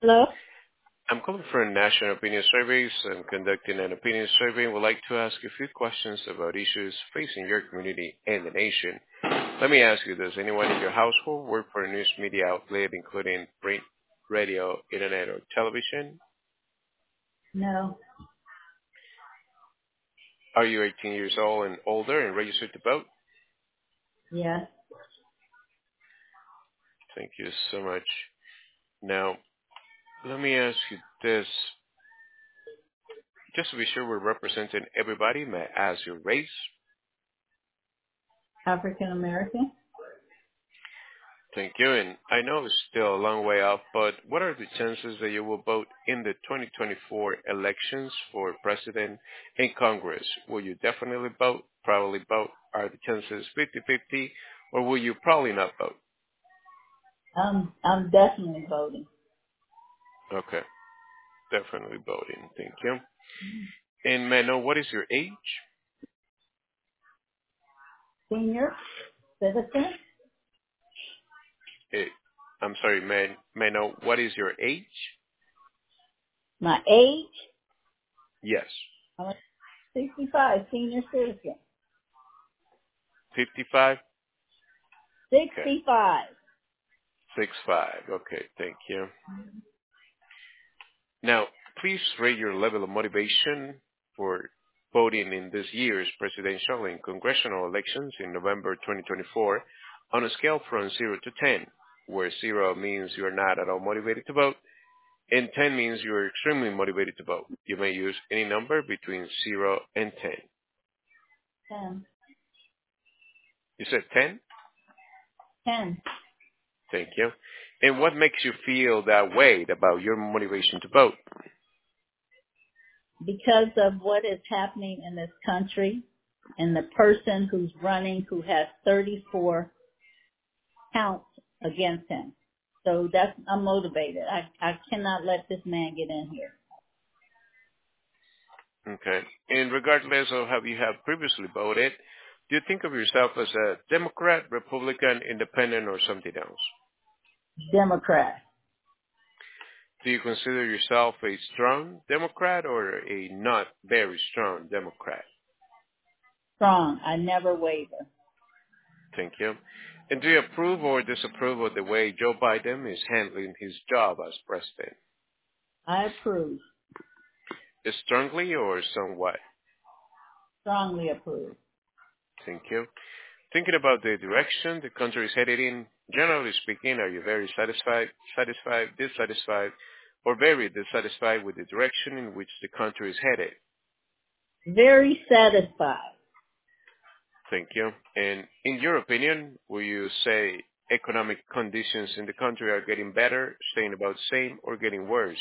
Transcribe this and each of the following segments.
Hello? I'm calling for national opinion surveys and conducting an opinion survey and would like to ask a few questions about issues facing your community and the nation. Let me ask you, does anyone in your household work for a news media outlet, including print, radio, internet, or television? No. Are you 18 years old and older and registered to vote? Yes. Thank you so much. Now, let me ask you this. Just to be sure we're representing everybody, may I ask your race? African American? Thank you. And I know it's still a long way off, but what are the chances that you will vote in the 2024 elections for president and Congress? Will you definitely vote, probably vote? Are the chances 50-50, or will you probably not vote? I'm definitely voting. Okay, definitely voting. Thank you. And may I know what is your age? Senior citizen? Eh, I'm sorry, may I know what is your age? My age? Yes, I'm a 65, senior citizen. 55? Okay, 65. 65. Okay, thank you. Now, please rate your level of motivation for voting in this year's presidential and congressional elections in November 2024 on a scale from 0 to 10, where 0 means you are not at all motivated to vote, and 10 means you are extremely motivated to vote. You may use any number between 0 and 10. 10. You said 10? 10. Thank you. And what makes you feel that way about your motivation to vote? Because of what is happening in this country and the person who's running who has 34 counts against him. So I'm motivated. I cannot let this man get in here. Okay. And regardless of how you have previously voted, do you think of yourself as a Democrat, Republican, Independent, or something else? Democrat. Do you consider yourself a strong Democrat or a not very strong Democrat? Strong. I never waver. Thank you. And do you approve or disapprove of the way Joe Biden is handling his job as president? I approve. Strongly or somewhat? Strongly approve. Thank you. Thinking about the direction the country is headed in, generally speaking, are you very satisfied, dissatisfied, or very dissatisfied with the direction in which the country is headed? Very satisfied. Thank you. And in your opinion, will you say economic conditions in the country are getting better, staying about the same, or getting worse?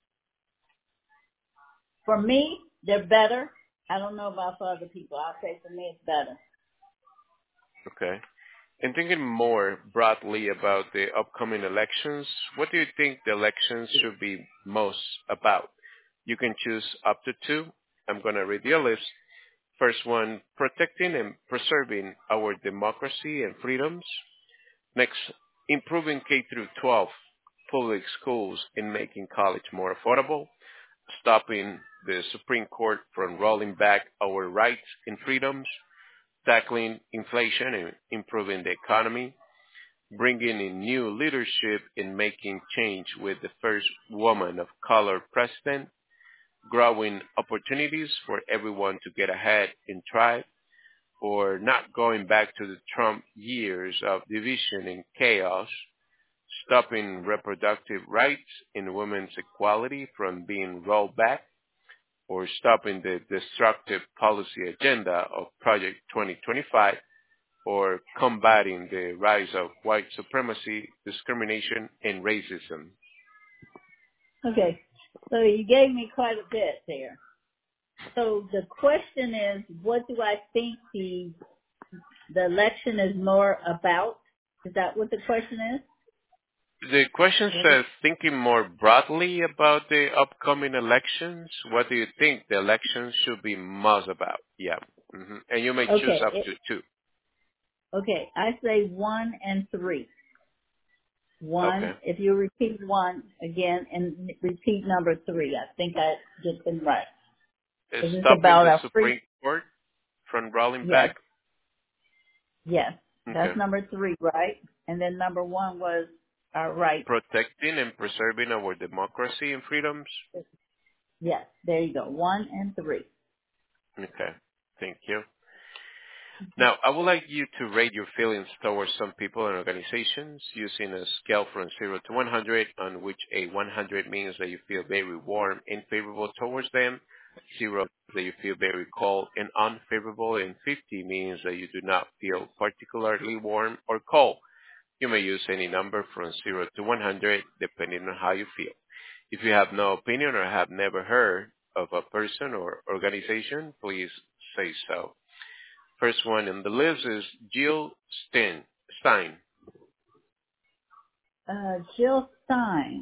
For me, they're better. I don't know about for other people. I'll say for me it's better. Okay. And thinking more broadly about the upcoming elections, what do you think the elections should be most about? You can choose up to two. I'm going to read your list. First one, protecting and preserving our democracy and freedoms. Next, improving K through 12 public schools and making college more affordable. Stopping the Supreme Court from rolling back our rights and freedoms. Tackling inflation and improving the economy. Bringing in new leadership and making change with the first woman of color president. Growing opportunities for everyone to get ahead and thrive, or not going back to the Trump years of division and chaos, stopping reproductive rights and women's equality from being rolled back, or stopping the destructive policy agenda of Project 2025, or combating the rise of white supremacy, discrimination, and racism. Okay. So you gave me quite a bit there. So the question is, what do I think the election is more about? Is that what the question is? The question says, thinking more broadly about the upcoming elections, what do you think the elections should be most about? Yeah. And you may choose up Okay. to two. Okay. I say 1 and 3. One, Okay. if you repeat one again and repeat number 3, I think I get them right. Is Is this stopping about the our free? Supreme Court from rolling Yes, back. yes. Okay. That's number 3, right? And then number 1 was our right. Protecting and preserving our democracy and freedoms. Yes, there you go. 1 and 3. Okay. Thank you. Now, I would like you to rate your feelings towards some people and organizations using a scale from 0 to 100, on which a 100 means that you feel very warm and favorable towards them, 0 that you feel very cold and unfavorable, and 50 means that you do not feel particularly warm or cold. You may use any number from 0 to 100 depending on how you feel. If you have no opinion or have never heard of a person or organization, please say so. First one in the list is Jill Stein. Jill Stein.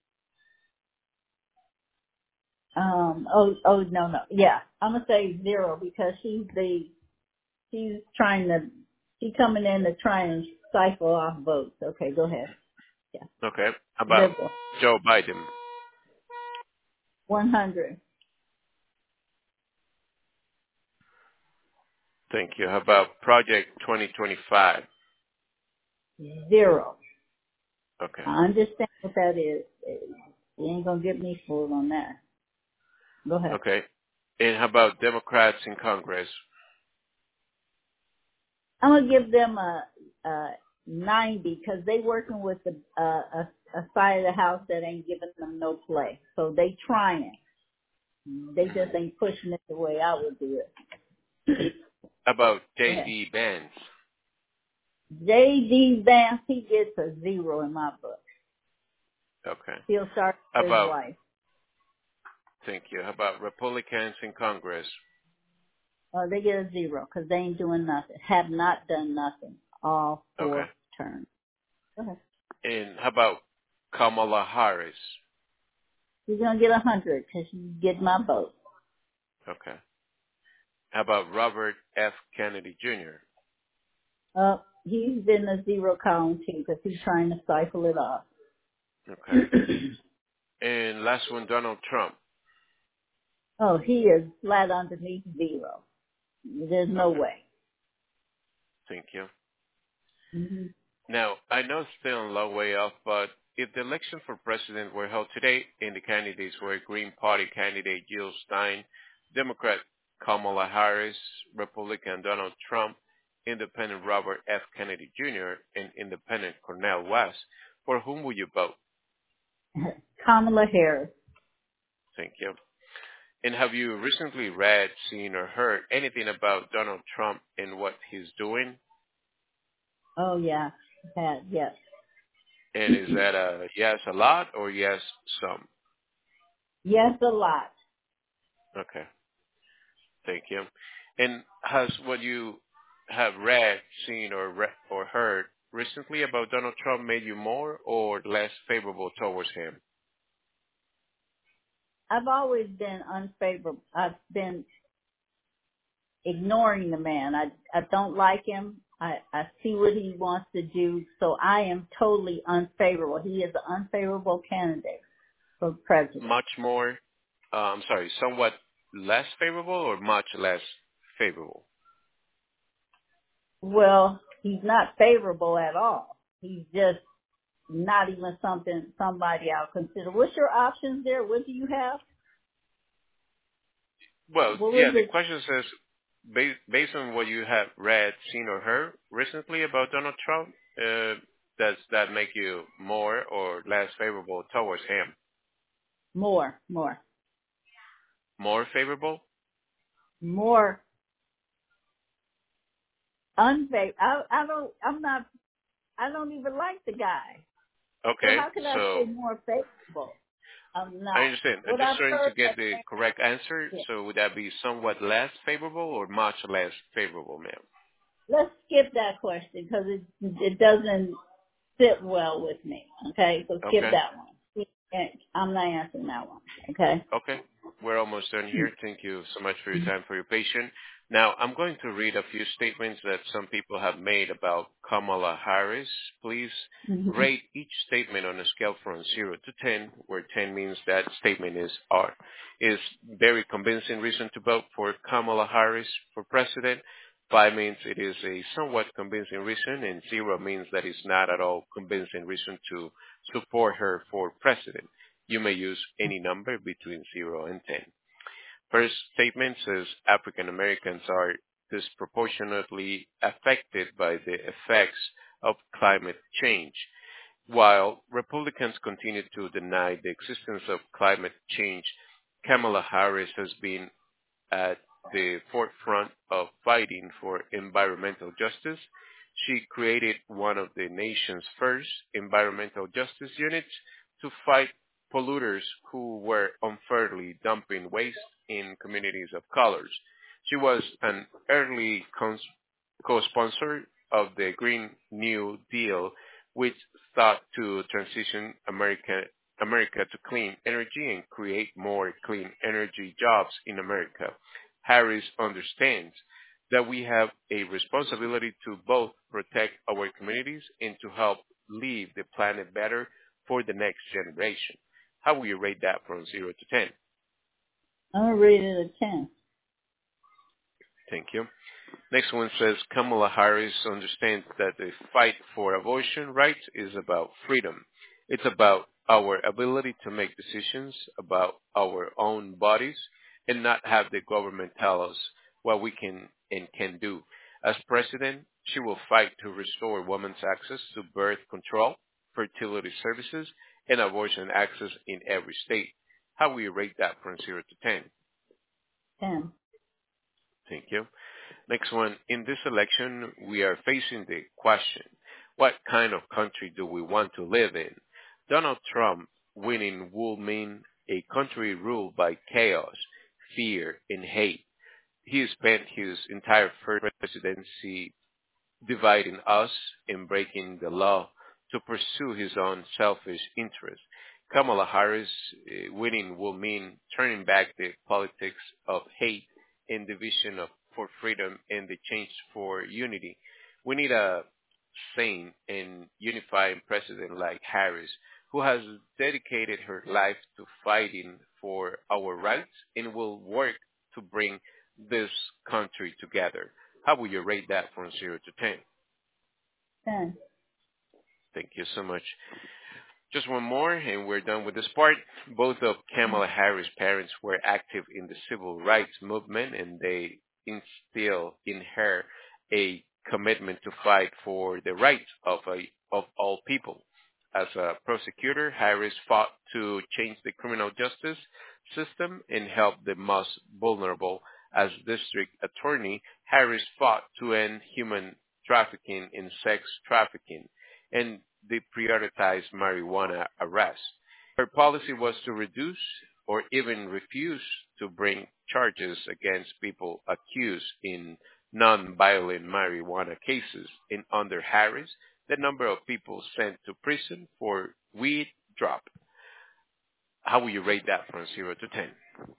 No. Yeah, I'm gonna say 0 because she's coming in to try and cycle off votes. Okay, go ahead. Yeah, Okay. How about liberal. Joe Biden? 100. Thank you. How about Project 2025? 0. Okay. I understand what that is. You ain't gonna get me fooled on that. Go ahead. Okay. And how about Democrats in Congress? I'm gonna give them a 90 because they working with a side of the house that ain't giving them no play. So they trying. They just ain't pushing it the way I would do it. How about Go ahead. J.D. Vance? J.D. Vance, he gets a 0 in my book. Okay. Feel sorry How for his about, wife. thank you. How about Republicans in Congress? They get a 0 because they ain't doing nothing. Have not done nothing all Okay. 4 terms. Go ahead. And how about Kamala Harris? He's gonna get 100 because you get my vote. Okay. How about Robert F. Kennedy Jr.? He's been a 0 column too because he's trying to cycle it off. Okay. And last one, Donald Trump. Oh, he is flat underneath 0. There's no Okay. way. Thank you. Mm-hmm. Now, I know it's still a long way off, but if the election for president were held today and the candidates were Green Party candidate Jill Stein, Democrat Kamala Harris, Republican Donald Trump, Independent Robert F. Kennedy Jr., and Independent Cornel West, for whom would you vote? Kamala Harris. Thank you. And have you recently read, seen, or heard anything about Donald Trump and what he's doing? Oh yeah, yes. And is that a yes a lot or yes some? Yes, a lot. Okay. Thank you. And has what you have read, seen, or heard recently about Donald Trump made you more or less favorable towards him? I've always been unfavorable. I've been ignoring the man. I don't like him. I see what he wants to do, so I am totally unfavorable. He is an unfavorable candidate for president. Much more, somewhat less favorable or much less favorable? Well, he's not favorable at all. He's just not even somebody I'll consider. What's your options there? What do you have? Well, What was yeah, the it? question says, based on what you have read, seen, or heard recently about Donald Trump, does that make you more or less favorable towards him? More. More favorable? Unfavorable. I don't even like the guy. So Okay, how can I say so more favorable? I'm I not. understand. I'm What just I've trying to heard, get the correct answer. yeah. So would that be somewhat less favorable or much less favorable, ma'am? Let's skip that question because it doesn't sit well with me. Okay, so skip Okay. that one. I'm not answering that one. Okay. Okay. We're almost done here. Thank you so much for your time, for your patience. Now, I'm going to read a few statements that some people have made about Kamala Harris. Please Mm-hmm. rate each statement on a scale from 0 to 10, where 10 means that statement is very convincing reason to vote for Kamala Harris for president. 5 means it is a somewhat convincing reason, and 0 means that it's not at all convincing reason to support her for president. You may use any number between 0 and 10. First statement says African Americans are disproportionately affected by the effects of climate change. While Republicans continue to deny the existence of climate change, Kamala Harris has been at the forefront of fighting for environmental justice. She created one of the nation's first environmental justice units to fight polluters who were unfairly dumping waste in communities of colors. She was an early co-sponsor of the Green New Deal, which sought to transition America to clean energy and create more clean energy jobs in America. Harris understands that we have a responsibility to both protect our communities and to help leave the planet better for the next generation. How will you rate that from 0 to 10? I'm going to rate it a 10. Thank you. Next one says Kamala Harris understands that the fight for abortion rights is about freedom. It's about our ability to make decisions about our own bodies and not have the government tell us what we can and can do. As president, she will fight to restore women's access to birth control, fertility services, and abortion access in every state. How will you rate that from 0 to 10? 10. Thank you. Next one. In this election, we are facing the question, what kind of country do we want to live in? Donald Trump winning will mean a country ruled by chaos, fear, and hate. He spent his entire first presidency dividing us and breaking the law to pursue his own selfish interests. Kamala Harris winning will mean turning back the politics of hate and division for freedom and the change for unity. We need a sane and unifying president like Harris, who has dedicated her life to fighting for our rights and will work to bring this country together. How will you rate that from 0 to 10? 10. Thank you so much. Just one more, and we're done with this part. Both of Kamala Harris' parents were active in the civil rights movement, and they instill in her a commitment to fight for the rights of all people. As a prosecutor, Harris fought to change the criminal justice system and help the most vulnerable. As district attorney, Harris fought to end human trafficking and sex trafficking and deprioritized marijuana arrests. Her policy was to reduce or even refuse to bring charges against people accused in non-violent marijuana cases. And under Harris, the number of people sent to prison for weed dropped. How will you rate that from 0 to 10?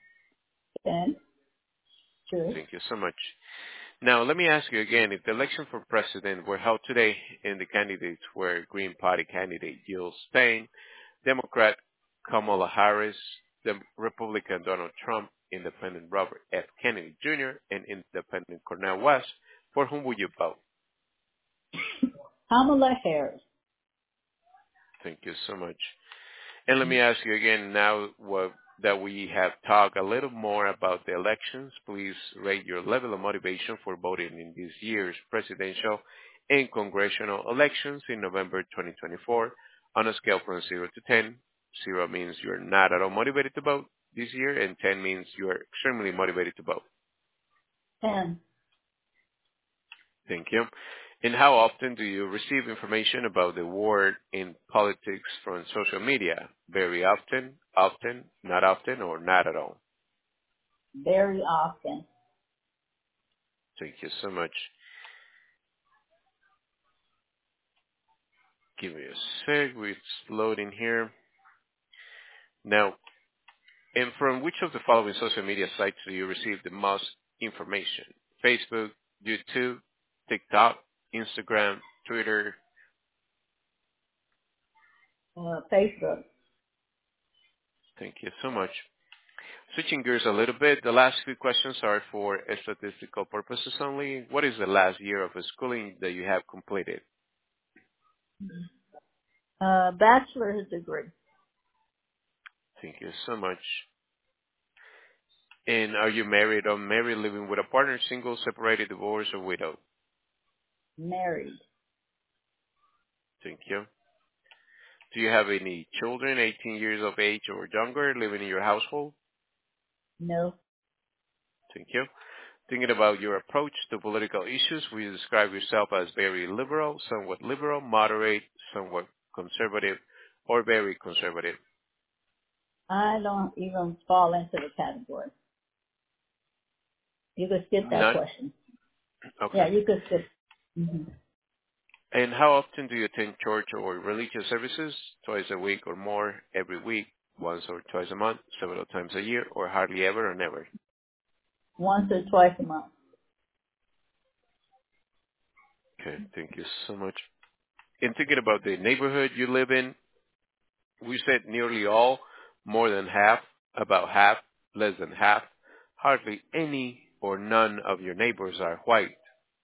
10. Sure. Thank you so much. Now, let me ask you again, if the election for president were held today and the candidates were Green Party candidate Jill Stein, Democrat Kamala Harris, the Republican Donald Trump, Independent Robert F. Kennedy Jr., and Independent Cornel West, for whom would you vote? Kamala Harris. Thank you so much. And let me ask you again now that we have talked a little more about the elections, please rate your level of motivation for voting in this year's presidential and congressional elections in November 2024 on a scale from 0 to 10. 0 means you're not at all motivated to vote this year, and 10 means you're extremely motivated to vote. 10. Thank you. And how often do you receive information about the war in politics from social media? Very often, not often, or not at all? Very often. Thank you so much. Give me a sec. It's loading here. Now, and from which of the following social media sites do you receive the most information? Facebook, YouTube, TikTok, Instagram, Twitter? Facebook. Thank you so much. Switching gears a little bit, the last few questions are for statistical purposes only. What is the last year of schooling that you have completed? Bachelor's degree. Thank you so much. And are you married or unmarried, living with a partner, single, separated, divorced, or widowed? Married. Thank you. Do you have any children, 18 years of age or younger, living in your household? No. Thank you. Thinking about your approach to political issues, will you describe yourself as very liberal, moderate, somewhat conservative, or very conservative? I don't even fall into the category. You could skip that None? question. Yeah, Okay. you could skip. Hmm. And how often do you attend church or religious services? Twice a week or more, every week, once or twice a month, several times a year, or hardly ever or never? Once or twice a month. Okay, thank you so much. In thinking about the neighborhood you live in, we said nearly all, more than half, about half, less than half, hardly any or none of your neighbors are white.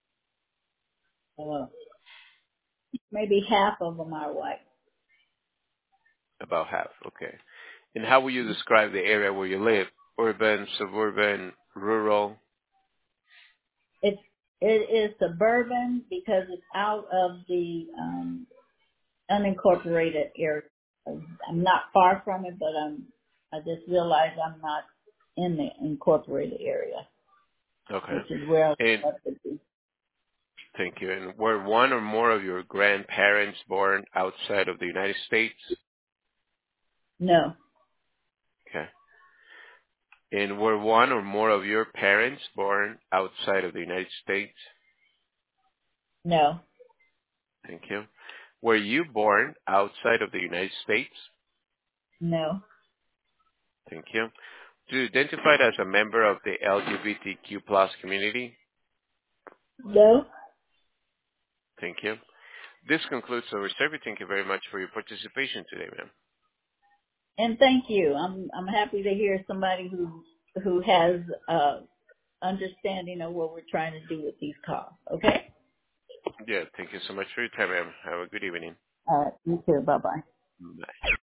Uh, Maybe half of them are white. About half, okay. And how will you describe the area where you live? Urban, suburban, rural? It's it is suburban because it's out of the unincorporated area. I'm not far from it, but I just realized I'm not in the incorporated area, Okay. which is where I And love to be. thank you. And were one or more of your grandparents born outside of the United States? No, Okay. And were one or more of your parents born outside of the United States? no, Thank you. Were you born outside of the United States? no, Thank you. Do you identify as a member of the LGBTQ plus community? no. Thank you. This concludes our survey. Thank you very much for your participation today, ma'am. And thank you. I'm happy to hear somebody who has understanding of what we're trying to do with these calls. Okay. Yeah, thank you so much for your time, ma'am. Have a good evening. All right. You too. Bye bye. Bye.